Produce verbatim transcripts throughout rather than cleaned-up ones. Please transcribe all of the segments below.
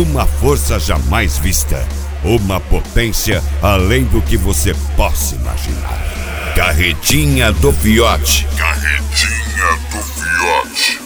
uma força jamais vista, uma potência além do que você possa imaginar. Carretinha do Fiote. Carretinha do Fiote.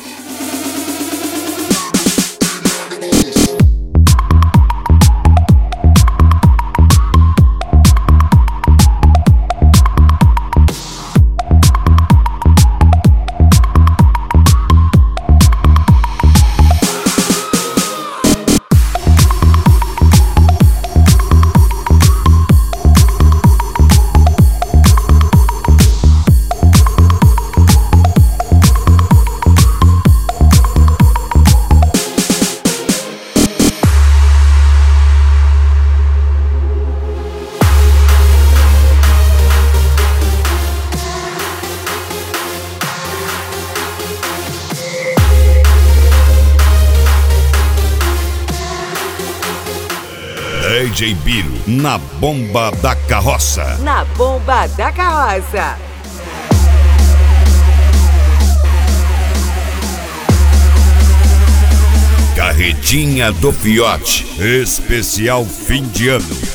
D J Biro, na bomba da carroça. Na bomba da carroça. Carretinha do Fiote, especial fim de ano.